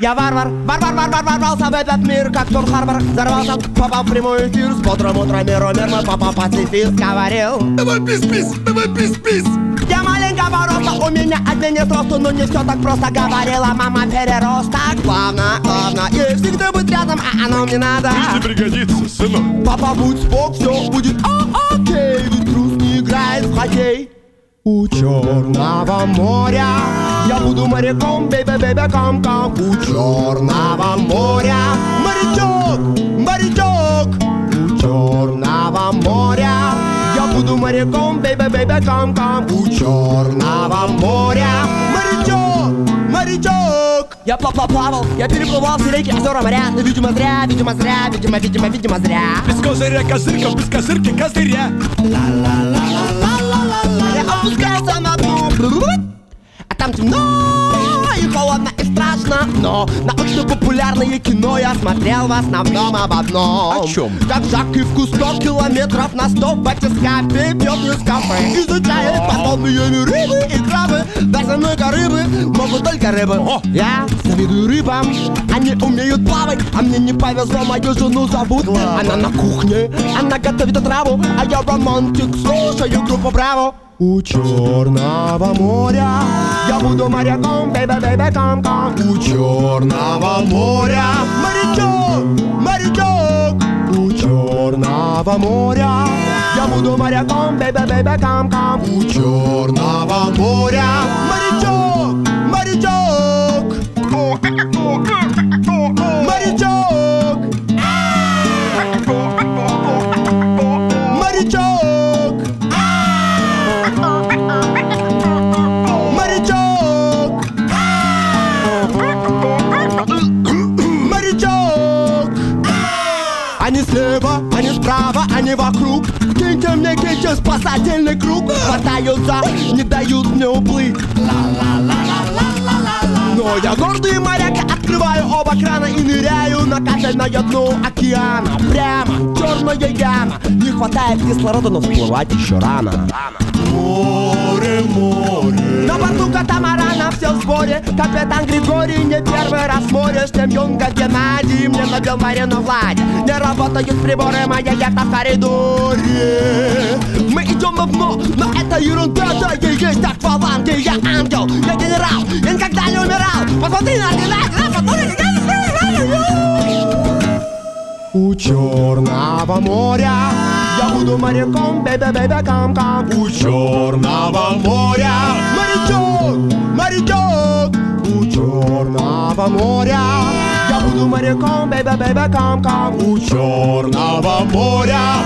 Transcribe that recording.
Я варвар, ворвался в этот мир, как Торн-Харбор. Взорвался, попал в прямой эфир. С бодрым утром миру мирно папа пацифист говорил: давай пис-пис, давай пис-пис. Я маленького роста, у меня один нет росту, но не все так просто, говорила мама переросток. Главное, ей всегда быть рядом, а оно мне надо. Если пригодится, сынок. Папа, будь спок, все будет окей. Ведь трус не играет в хоккей. У Черного моря я буду моряком, бэйбэ, кам-кам. У Черного моря морячок. У Черного моря я буду моряком, бэйбэ, кам-кам. У Черного моря морячок. Я плавал, я переплывал все реки, озера, моря. Но видимо зря. Без козыря козырька, без козырки козыря. Я опускался на дно, а там темно и холодно и страшно. Но научно-популярное кино я смотрел в основном об одном. О чем? Как Жак и в кустах километров на 100 в батискафе пьет нескафе. Изучает подобные рыбы и крабы. Даже много рыбы могут только рыбы. Я завидую рыбам, они умеют плавать. А мне не повезло, мою жену зовут Она на кухне, она готовит отраву. А я романтик, слушаю группу Браво. У Черного моря я буду моряком, бэйбэ, кам-кам. У Черного моря морячок. У Черного моря я буду моряком, бэйбэ, кам-кам. У Черного моря морячок. Они слева, они справа, они вокруг. Киньте мне, спасательный круг. Хватаются, не дают мне уплыть. Но я гордый моряк, я открываю оба крана и ныряю на капельное дно океана. Прямо черная яма. Не хватает кислорода, но всплывать еще рано. Море. На борту катамарана все в сборе. Капитан Григорий не первый раз в море. С тем Юнга Геннадий мне набил Марину гладь. Не работают приборы, моя яхта в коридоре. Мы идем на дно, но это ерунда. Да, я есть акваланг, я ангел, я генерал, я никогда не умирал. Посмотри на У Черного моря я буду моряком, бэйбэ, кам-кам. У Черного моря морячок. У Черного моря я буду моряком, бэйбэ, кам-кам. У Черного моря